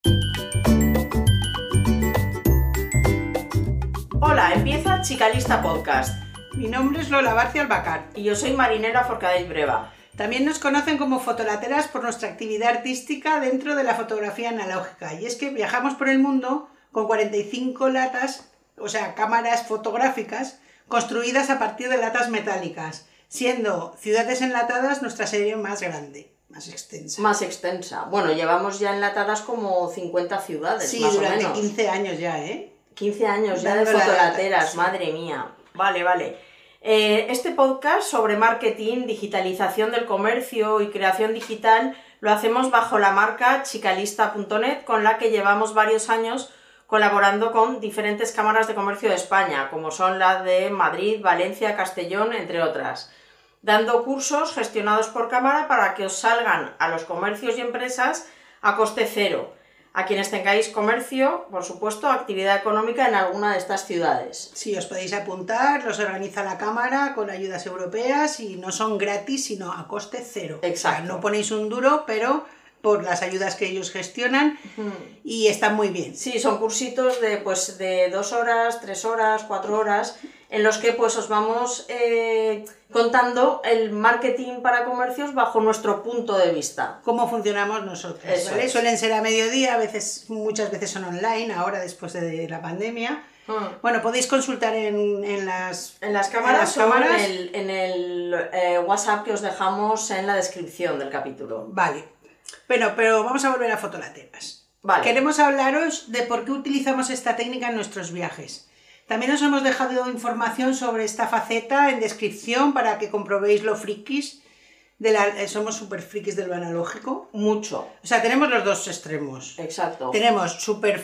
Hola, empieza Chicalista Podcast. Mi nombre es Lola Barcia Albacar. Y yo soy Marinela Forcadell Breva. También nos conocen como fotolateras por nuestra actividad artística dentro de la fotografía analógica. Y es que viajamos por el mundo con 45 latas, o sea, cámaras fotográficas, construidas a partir de latas metálicas, siendo Ciudades Enlatadas nuestra serie más grande, más extensa. Más extensa. Bueno, llevamos ya enlatadas como 50 ciudades, sí, más o durante menos. 15 años ya, ¿eh? 15 años ya de Dando la fotolateras, lata, sí. madre mía. Vale. Este podcast sobre marketing, digitalización del comercio y creación digital lo hacemos bajo la marca chicalista.net, con la que llevamos varios años colaborando con diferentes cámaras de comercio de España, como son las de Madrid, Valencia, Castellón, entre otras, dando cursos gestionados por cámara para que os salgan a los comercios y empresas a coste cero, a quienes tengáis comercio, por supuesto, actividad económica en alguna de estas ciudades. Sí, os podéis apuntar, los organiza la cámara con ayudas europeas y no son gratis, sino a coste cero. Exacto. O sea, no ponéis un duro, pero por las ayudas que ellos gestionan y están muy bien. Sí, son cursitos de 2 horas, 3 horas, 4 horas, en los que pues os vamos contando el marketing para comercios bajo nuestro punto de vista. Cómo funcionamos nosotros, ¿vale? Suelen ser a mediodía, muchas veces son online, ahora después de la pandemia. Bueno, podéis consultar en las cámaras o en el WhatsApp que os dejamos en la descripción del capítulo. Vale. Bueno, pero vamos a volver a fotolateras. Vale. Queremos hablaros de por qué utilizamos esta técnica en nuestros viajes. También os hemos dejado información sobre esta faceta en descripción para que comprobéis lo frikis. Somos súper frikis de lo analógico. Mucho. O sea, tenemos los dos extremos. Exacto. Tenemos súper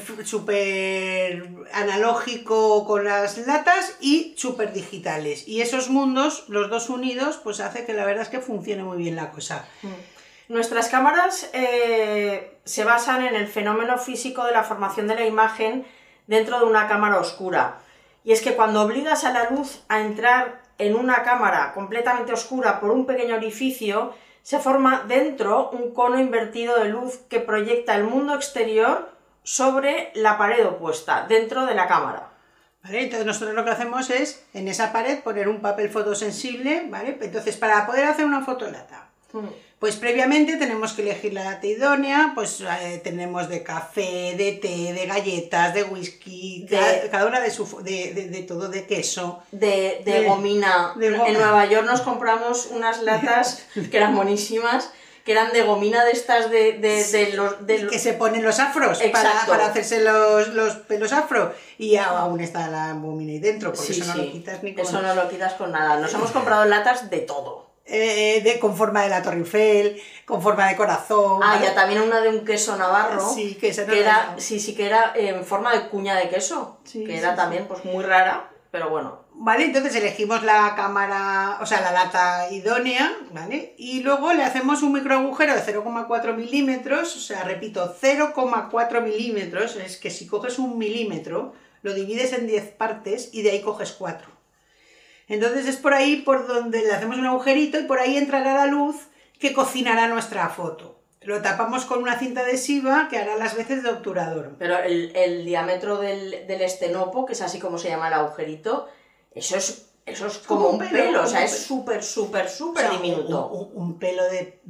analógico con las latas y súper digitales. Y esos mundos, los dos unidos, pues hace que la verdad es que funcione muy bien la cosa. Nuestras cámaras se basan en el fenómeno físico de la formación de la imagen dentro de una cámara oscura. Y es que cuando obligas a la luz a entrar en una cámara completamente oscura por un pequeño orificio, se forma dentro un cono invertido de luz que proyecta el mundo exterior sobre la pared opuesta, dentro de la cámara. ¿Vale? Entonces nosotros lo que hacemos es, en esa pared, poner un papel fotosensible, ¿vale? Entonces, para poder hacer una fotolata, pues previamente tenemos que elegir la lata idónea, pues tenemos de café, de té, de galletas, de whisky, cada una de todo, de queso. De gomina. En Nueva York nos compramos unas latas que eran buenísimas, que eran de gomina de estas que se ponen los afros para hacerse los pelos afro, y aún está la gomina ahí dentro, porque sí, eso no lo quitas ni con... Eso no lo quitas con nada. Nos hemos comprado latas de todo. Con forma de la Torre Eiffel, con forma de corazón. ¿vale? Ya también una de un queso navarro. Sí, queso que era, que era en forma de cuña de queso. Sí, que era también pues muy rara, pero bueno. Vale, entonces elegimos la cámara, o sea, la lata idónea, ¿vale? Y luego le hacemos un microagujero de 0,4 milímetros, o sea, repito, 0,4 milímetros, es que si coges 1 milímetro, lo divides en 10 partes y de ahí coges 4. Entonces es por ahí por donde le hacemos un agujerito y por ahí entrará la luz que cocinará nuestra foto. Lo tapamos con una cinta adhesiva que hará las veces de obturador. Pero el diámetro del estenopo, que es así como se llama el agujerito, eso es como un pelo, o sea, es súper diminuto. Un pelo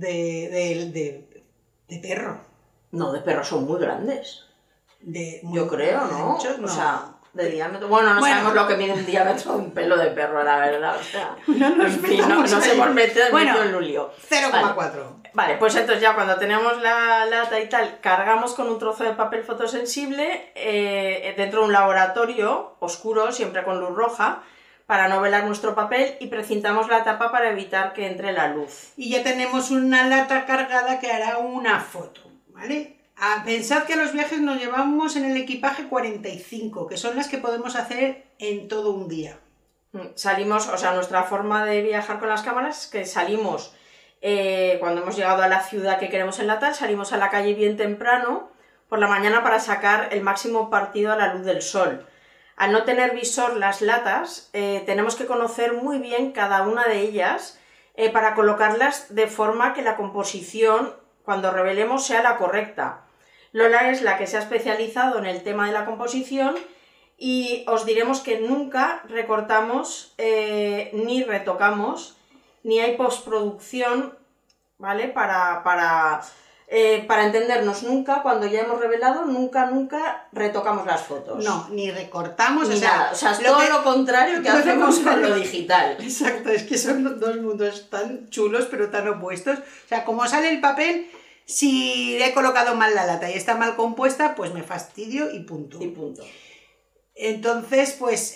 de perro. No, de perro son muy grandes. Yo creo, ¿no? Anchos, no. O sea, de diámetro. Bueno, no sabemos lo que mide un diámetro de un pelo de perro, la verdad. O sea, no se hemos metido en un lío. 0,4. Vale, pues entonces ya cuando tenemos la lata y tal, cargamos con un trozo de papel fotosensible dentro de un laboratorio oscuro, siempre con luz roja, para no velar nuestro papel, y precintamos la tapa para evitar que entre la luz. Y ya tenemos una lata cargada que hará una foto, ¿vale? Pensad que a los viajes nos llevamos en el equipaje 45, que son las que podemos hacer en todo un día. Salimos, o sea, nuestra forma de viajar con las cámaras es que salimos, cuando hemos llegado a la ciudad que queremos enlatar, salimos a la calle bien temprano, por la mañana, para sacar el máximo partido a la luz del sol. Al no tener visor las latas, tenemos que conocer muy bien cada una de ellas para colocarlas de forma que la composición, cuando revelemos, sea la correcta. Lola es la que se ha especializado en el tema de la composición y os diremos que nunca recortamos ni retocamos, ni hay postproducción, ¿vale? Para entendernos, nunca, cuando ya hemos revelado, nunca retocamos las fotos. No, ni recortamos, ni nada. O sea, es todo lo contrario que hacemos con lo digital. Exacto, es que son dos mundos tan chulos pero tan opuestos. O sea, como sale el papel, si le he colocado mal la lata y está mal compuesta, pues me fastidio y punto. Y punto. Entonces, pues,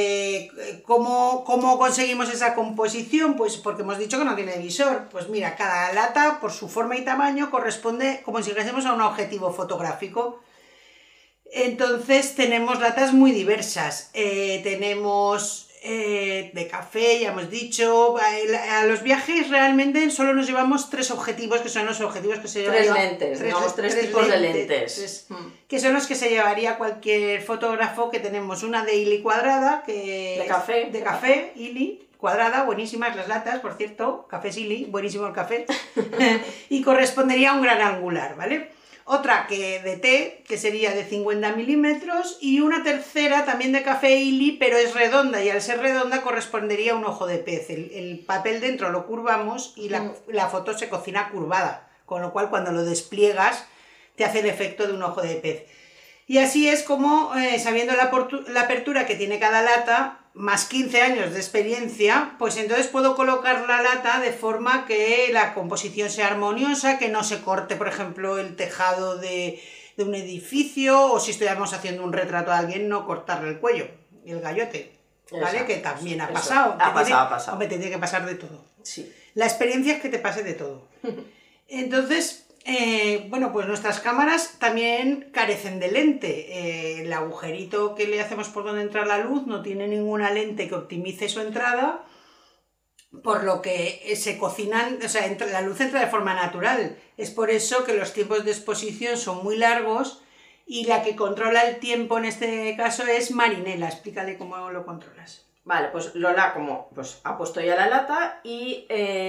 ¿cómo conseguimos esa composición? Pues porque hemos dicho que no tiene visor. Pues mira, cada lata, por su forma y tamaño, corresponde como si dijésemos a un objetivo fotográfico. Entonces, tenemos latas muy diversas. Tenemos de café, ya hemos dicho. A los viajes realmente solo nos llevamos 3 objetivos, que son los objetivos que se llevaría... 3 lentes, digamos, 3 tipos de lentes. Que son los que se llevaría cualquier fotógrafo, que tenemos una de Illy cuadrada, que... De café, Illy, cuadrada, buenísimas las latas, por cierto, café Illy, buenísimo el café, y correspondería a un gran angular, ¿vale? Otra que de té, que sería de 50 milímetros, y una tercera también de café Illy, pero es redonda, y al ser redonda correspondería a un ojo de pez. El papel dentro lo curvamos y la foto se cocina curvada, con lo cual cuando lo despliegas te hace el efecto de un ojo de pez. Y así es como, sabiendo la apertura que tiene cada lata, más 15 años de experiencia, pues entonces puedo colocar la lata de forma que la composición sea armoniosa, que no se corte, por ejemplo, el tejado de un edificio, o si estamos haciendo un retrato a alguien, no cortarle el cuello y el gallote, ¿vale? Exacto, que también ha pasado. Ha pasado. Hombre, te tiene que pasar de todo. Sí. La experiencia es que te pase de todo. Entonces... bueno, pues nuestras cámaras también carecen de lente. El agujerito que le hacemos por donde entra la luz no tiene ninguna lente que optimice su entrada, por lo que se cocinan, o sea, la luz entra de forma natural. Es por eso que los tiempos de exposición son muy largos y la que controla el tiempo en este caso es Marinela. Explícale cómo lo controlas. Vale, pues Lola ha puesto ya la lata y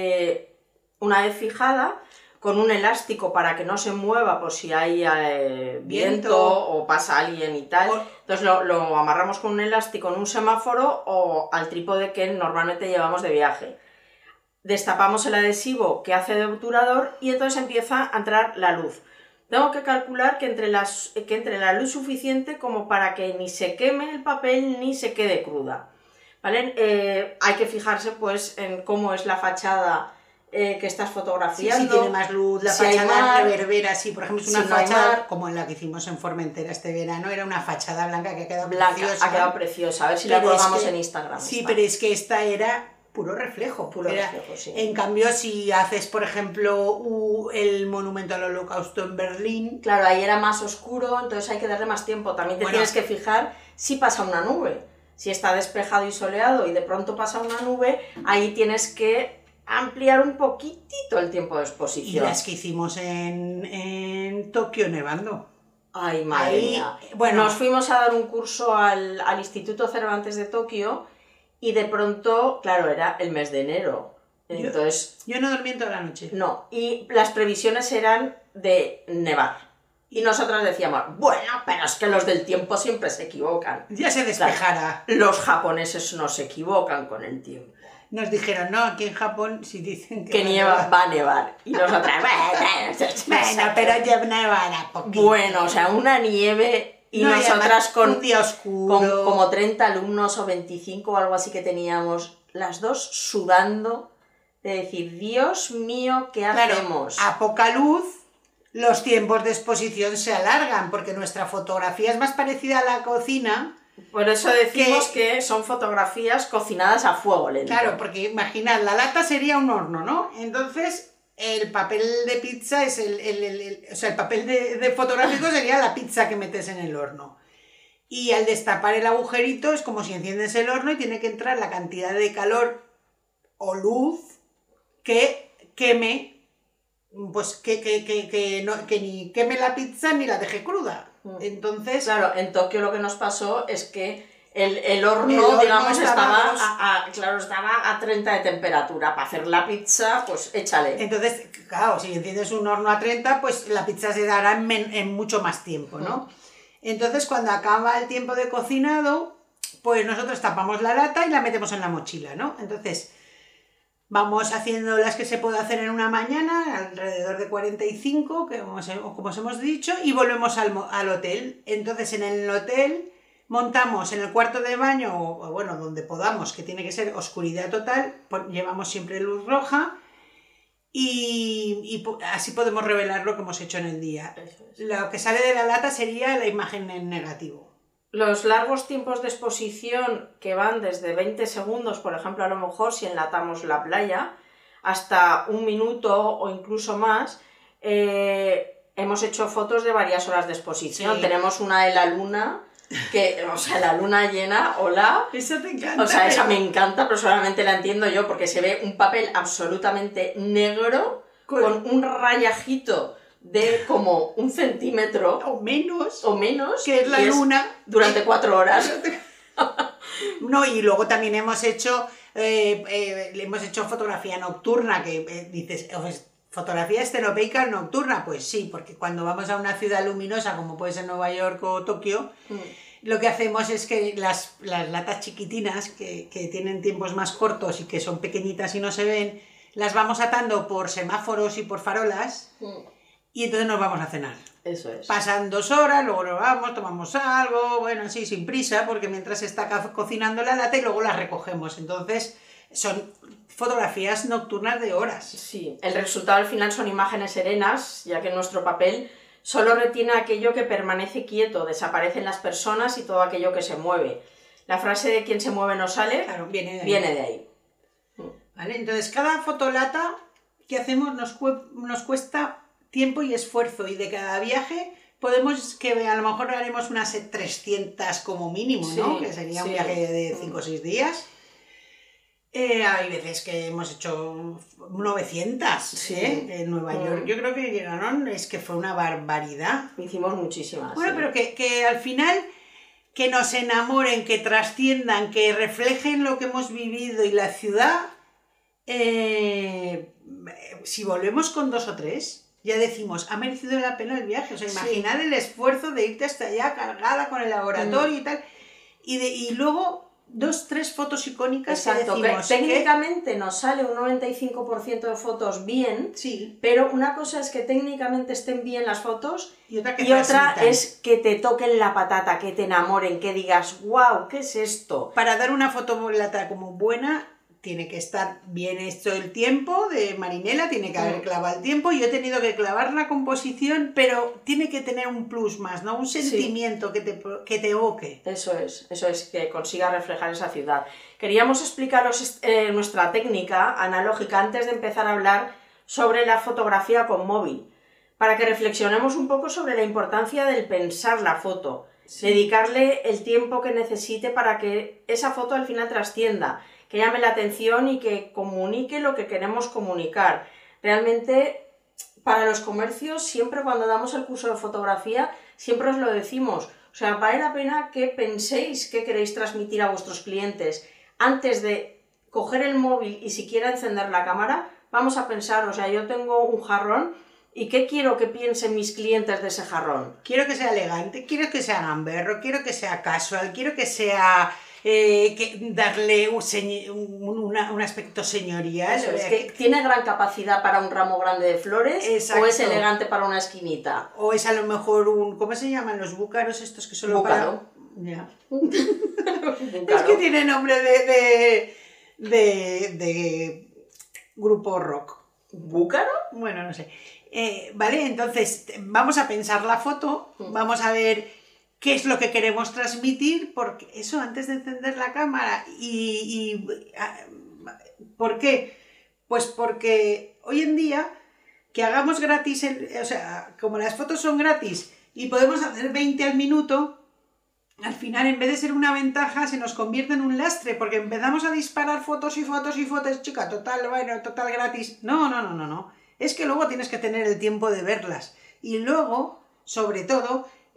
una vez fijada, con un elástico para que no se mueva por si hay viento o pasa alguien y tal. Entonces lo amarramos con un elástico en un semáforo o al trípode que normalmente llevamos de viaje. Destapamos el adhesivo que hace de obturador y entonces empieza a entrar la luz. Tengo que calcular que entre la luz suficiente como para que ni se queme el papel ni se quede cruda, ¿vale? Hay que fijarse pues en cómo es la fachada que estás fotografiando. Si tiene más luz, la fachada reverbera, si por ejemplo es una fachada como la que hicimos en Formentera este verano, era una fachada blanca que ha quedado preciosa. Ha quedado preciosa, a ver si la colgamos en Instagram. Sí, pero es que esta era puro reflejo. Sí. En cambio, si haces, por ejemplo, el monumento al Holocausto en Berlín... Claro, ahí era más oscuro, entonces hay que darle más tiempo. También te tienes que fijar si pasa una nube. Si está despejado y soleado y de pronto pasa una nube, ahí tienes que ampliar un poquitito el tiempo de exposición. Y las que hicimos en Tokio nevando. Ay, madre mía. Bueno, nos fuimos a dar un curso al Instituto Cervantes de Tokio y de pronto, claro, era el mes de enero. Entonces, yo no dormí en toda la noche. No, y las previsiones eran de nevar. Y nosotras decíamos, bueno, pero es que los del tiempo siempre se equivocan. Ya se despejará. Los japoneses no se equivocan con el tiempo. Nos dijeron, no, aquí en Japón si dicen que nieva, va a nevar. Y nosotras, bueno, pero ya nevará poquito. Bueno, o sea, una nieve y no, nosotras con un día oscuro, con como 30 alumnos o 25 o algo así que teníamos, las dos sudando, de decir, Dios mío, ¿qué hacemos? A poca luz, los tiempos de exposición se alargan, porque nuestra fotografía es más parecida a la cocina. Por eso decimos que son fotografías cocinadas a fuego lento. Claro, porque imaginad, la lata sería un horno, ¿no? Entonces, el papel de pizza es o sea, el papel de fotográfico sería la pizza que metes en el horno. Y al destapar el agujerito es como si enciendes el horno y tiene que entrar la cantidad de calor o luz que queme, pues que ni queme la pizza ni la deje cruda. Entonces, claro, en Tokio lo que nos pasó es que el horno, digamos, estaba a 30 de temperatura. Para hacer la pizza, pues échale. Entonces, claro, si enciendes un horno a 30, pues la pizza se dará en mucho más tiempo, ¿no? Entonces, cuando acaba el tiempo de cocinado, pues nosotros tapamos la lata y la metemos en la mochila, ¿no? Entonces, vamos haciendo las que se puede hacer en una mañana, alrededor de 45, como os hemos dicho, y volvemos al hotel. Entonces, en el hotel montamos en el cuarto de baño, o bueno, donde podamos, que tiene que ser oscuridad total, llevamos siempre luz roja y así podemos revelar lo que hemos hecho en el día. Lo que sale de la lata sería la imagen en negativo. Los largos tiempos de exposición, que van desde 20 segundos, por ejemplo, a lo mejor si enlatamos la playa, hasta 1 minuto o incluso más, hemos hecho fotos de varias horas de exposición. Sí. Tenemos una de la luna, la luna llena, hola. Esa te encanta. Esa me encanta, pero solamente la entiendo yo, porque se ve un papel absolutamente negro con un rayajito de como 1 centímetro o menos que es la luna durante 4 horas. No, y luego también hemos hecho fotografía nocturna, que dices, fotografía estenopeica nocturna, pues sí, porque cuando vamos a una ciudad luminosa como puede ser Nueva York o Tokio, lo que hacemos es que las latas chiquitinas que tienen tiempos más cortos y que son pequeñitas y no se ven, las vamos atando por semáforos y por farolas. Y entonces nos vamos a cenar. Eso es. Pasan 2 horas, luego nos vamos, tomamos algo, bueno, así sin prisa, porque mientras se está cocinando la lata y luego la recogemos. Entonces son fotografías nocturnas de horas. Sí, el resultado al final son imágenes serenas, ya que nuestro papel solo retiene aquello que permanece quieto, desaparecen las personas y todo aquello que se mueve. La frase de quien se mueve no sale, claro, viene de ahí. ¿Vale? Entonces cada fotolata que hacemos nos cuesta tiempo y esfuerzo, y de cada viaje podemos que a lo mejor haremos unas 300 como mínimo, ¿no? Que sería un viaje de 5 o 6 días. Hay veces que hemos hecho 900 en Nueva York. Yo creo que llegaron, es que fue una barbaridad. Hicimos muchísimas. Bueno, pero que al final que nos enamoren, que trasciendan, que reflejen lo que hemos vivido y la ciudad. Si volvemos con 2 o 3... ya decimos, ha merecido la pena el viaje. O sea, imaginad el esfuerzo de irte hasta allá cargada con el laboratorio y tal. Y luego 2, 3 fotos icónicas. Exacto, que decimos técnicamente nos sale un 95% de fotos bien, pero una cosa es que técnicamente estén bien las fotos y otra es que te toquen la patata, que te enamoren, que digas, wow, ¿qué es esto? Para dar una fotolata como buena, tiene que estar bien hecho el tiempo de Marinela, tiene que haber clavado el tiempo. Yo he tenido que clavar la composición, pero tiene que tener un plus más, ¿no? Un sentimiento que te evoque. Eso es, que consiga reflejar esa ciudad. Queríamos explicaros nuestra técnica analógica antes de empezar a hablar sobre la fotografía con móvil, para que reflexionemos un poco sobre la importancia del pensar la foto, dedicarle el tiempo que necesite para que esa foto al final trascienda, que llame la atención y que comunique lo que queremos comunicar. Realmente, para los comercios, siempre cuando damos el curso de fotografía, siempre os lo decimos. O sea, vale la pena que penséis qué queréis transmitir a vuestros clientes. Antes de coger el móvil y siquiera encender la cámara, vamos a pensar, o sea, yo tengo un jarrón, ¿y qué quiero que piensen mis clientes de ese jarrón? Quiero que sea elegante, quiero que sea gamberro, quiero que sea casual, quiero que sea... darle un aspecto señorial. Eso es, que tiene gran capacidad para un ramo grande de flores. Exacto. O es elegante para una esquinita. O es a lo mejor ¿cómo se llaman los búcaros estos que solo búcaro. Ya. Es que tiene nombre de grupo rock. ¿Búcaro? Bueno, no sé. Vale, entonces vamos a pensar la foto, vamos a ver qué es lo que queremos transmitir, porque eso antes de encender la cámara. ¿Por qué? Pues porque hoy en día que hagamos gratis, o sea, como las fotos son gratis y podemos hacer 20 al minuto, al final en vez de ser una ventaja se nos convierte en un lastre, porque empezamos a disparar fotos y fotos y fotos, chica, total gratis. No. Es que luego tienes que tener el tiempo de verlas. Y luego, sobre todo,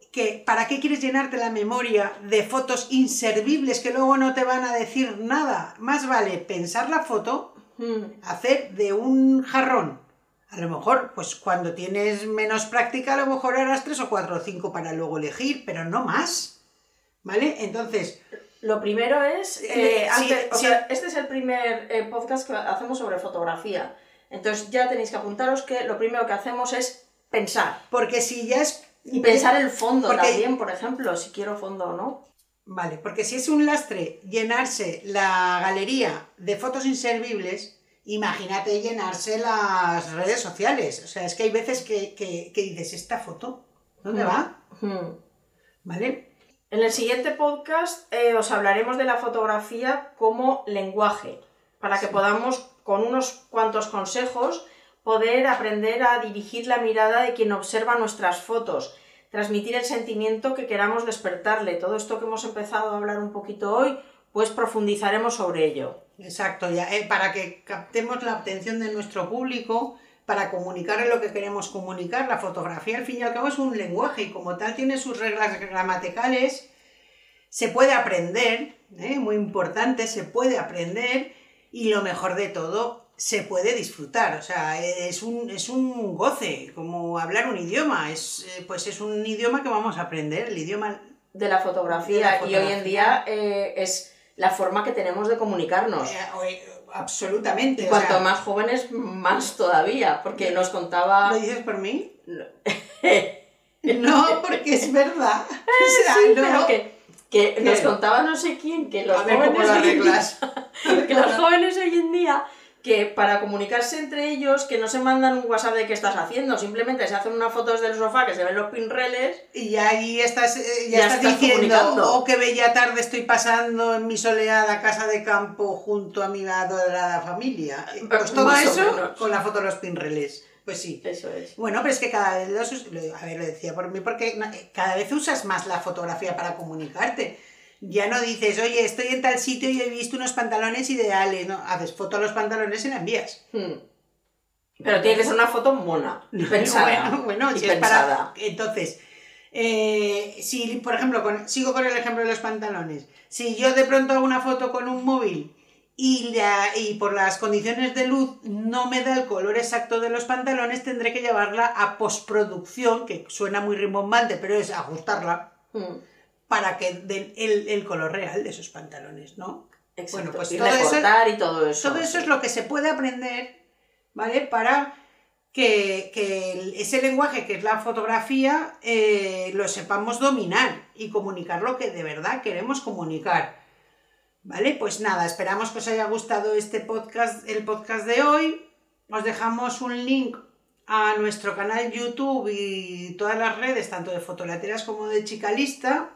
que ¿para qué quieres llenarte la memoria de fotos inservibles que luego no te van a decir nada? Más vale pensar la foto, hacer de un jarrón. A lo mejor, pues cuando tienes menos práctica, a lo mejor harás 3 o 4 o 5 para luego elegir, pero no más. ¿Vale? Entonces... Lo primero es... sea, este es el primer podcast que hacemos sobre fotografía. Entonces ya tenéis que apuntaros que lo primero que hacemos es pensar. Porque si ya es... Y pensar el fondo también, por ejemplo, si quiero fondo o no. Vale, porque si es un lastre llenarse la galería de fotos inservibles, imagínate llenarse las redes sociales. O sea, es que hay veces que dices, ¿esta foto? ¿Dónde va? ¿Vale? En el siguiente podcast os hablaremos de la fotografía como lenguaje, para que podamos, con unos cuantos consejos, poder aprender a dirigir la mirada de quien observa nuestras fotos, transmitir el sentimiento que queramos despertarle. Todo esto que hemos empezado a hablar un poquito hoy, pues profundizaremos sobre ello. Exacto, ya, para que captemos la atención de nuestro público, para comunicarle lo que queremos comunicar. La fotografía, al fin y al cabo, es un lenguaje y como tal tiene sus reglas gramaticales. Se puede aprender, muy importante, se puede aprender y lo mejor de todo, se puede disfrutar. O sea, es un goce, como hablar un idioma. Pues es un idioma que vamos a aprender, el idioma de la fotografía. Y hoy en día es la forma que tenemos de comunicarnos. Absolutamente. Y cuanto más jóvenes, más todavía, porque nos contaba... ¿Lo dices por mí? No, no, porque es verdad. O sea, sí, no. Pero que nos contaba no sé quién que los jóvenes hoy en día, que para comunicarse entre ellos, que no se mandan un WhatsApp de qué estás haciendo, simplemente se hacen unas fotos del sofá que se ven los pinreles y ahí estás diciendo, oh, qué bella tarde estoy pasando en mi soleada casa de campo junto a mi adorada familia. Pues todo eso con la foto de los pinreles. Pues sí. Eso es. Bueno, pero es que cada vez lo decía por mí, porque cada vez usas más la fotografía para comunicarte. Ya no dices, oye, estoy en tal sitio y he visto unos pantalones ideales. No, haces foto a los pantalones y la envías. Pero tiene que ser una foto mona, pensada. Bueno, si pensada. Entonces, si, por ejemplo, sigo con el ejemplo de los pantalones. Si yo de pronto hago una foto con un móvil y por las condiciones de luz no me da el color exacto de los pantalones, tendré que llevarla a postproducción, que suena muy rimbombante, pero es ajustarla para que den el color real de esos pantalones, ¿no? Exacto. Bueno, pues y recortar y todo eso. Todo eso es lo que se puede aprender, ¿vale? Para que ese lenguaje que es la fotografía lo sepamos dominar y comunicar lo que de verdad queremos comunicar. Vale, pues nada, esperamos que os haya gustado el podcast de hoy. Os dejamos un link a nuestro canal YouTube y todas las redes, tanto de Fotolateras como de Chicalista.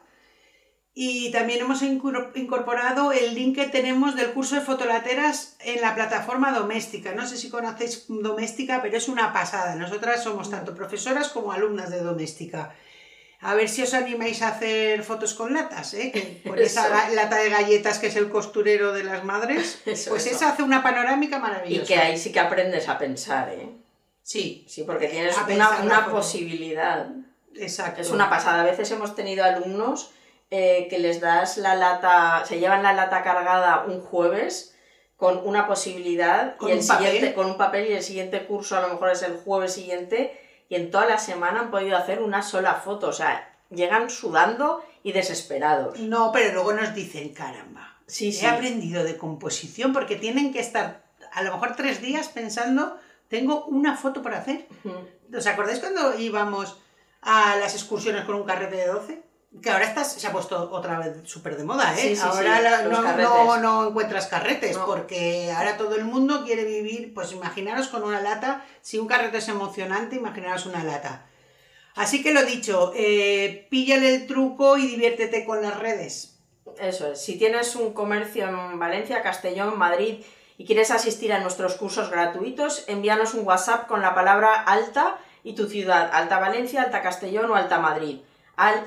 Y también hemos incorporado el link que tenemos del curso de fotolateras en la plataforma Doméstica. No sé si conocéis Doméstica, pero es una pasada. Nosotras somos tanto profesoras como alumnas de Doméstica. A ver si os animáis a hacer fotos con latas, con esa lata de galletas que es el costurero de las madres. Esa hace una panorámica maravillosa. Y que ahí sí que aprendes a pensar, Sí. Sí, porque tienes una posibilidad. Exacto. Es una pasada. A veces hemos tenido alumnos que les das la lata, se llevan la lata cargada un jueves con una posibilidad con un papel y el siguiente curso a lo mejor es el jueves siguiente y en toda la semana han podido hacer una sola foto, o sea, llegan sudando y desesperados. No, pero luego nos dicen, caramba, he aprendido de composición porque tienen que estar a lo mejor 3 días pensando, tengo una foto para hacer. ¿Os acordáis cuando íbamos a las excursiones con un carrete de 12? Que ahora se ha puesto otra vez súper de moda, ¿eh? Sí, ahora no encuentras carretes, porque ahora todo el mundo quiere vivir, pues imaginaros con una lata, si un carrete es emocionante, imaginaros una lata. Así que lo dicho, píllale el truco y diviértete con las redes. Eso es, si tienes un comercio en Valencia, Castellón, Madrid y quieres asistir a nuestros cursos gratuitos, envíanos un WhatsApp con la palabra Alta y tu ciudad, Alta Valencia, Alta Castellón o Alta Madrid, al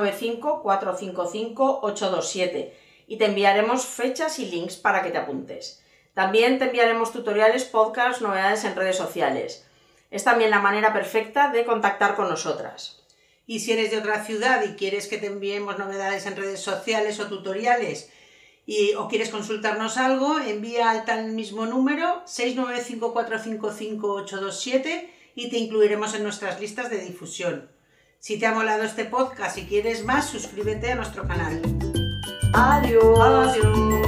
695-455-827 y te enviaremos fechas y links para que te apuntes. También te enviaremos tutoriales, podcasts, novedades en redes sociales. Es también la manera perfecta de contactar con nosotras. Y si eres de otra ciudad y quieres que te enviemos novedades en redes sociales o tutoriales o quieres consultarnos algo, envía al tal mismo número 695455827 y te incluiremos en nuestras listas de difusión. Si te ha molado este podcast y quieres más, suscríbete a nuestro canal. Adiós. Adiós.